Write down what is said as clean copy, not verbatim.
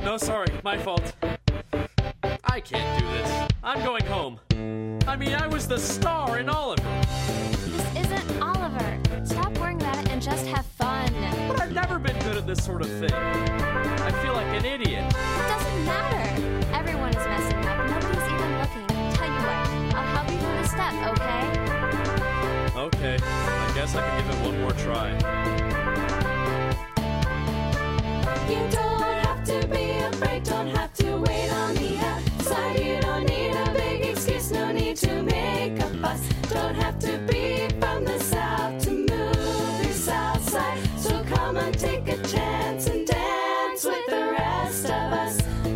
No, sorry, my fault. I can't do this. I'm going home. I mean, I was the star in Oliver. This isn't Oliver. Stop worrying about it and just have fun. But I've never been good at this sort of thing. I feel like an idiot. It doesn't matter. Everyone is messing up. Nobody's even looking. Tell you what, I'll help you through the step, okay? Okay, I guess I can give it one more try. You don't have to be afraid, don't have to wait on the outside. You don't need a big excuse, no need to make a fuss. Don't have to be from the south to move your south side. So come on, take a chance and dance with the rest of us.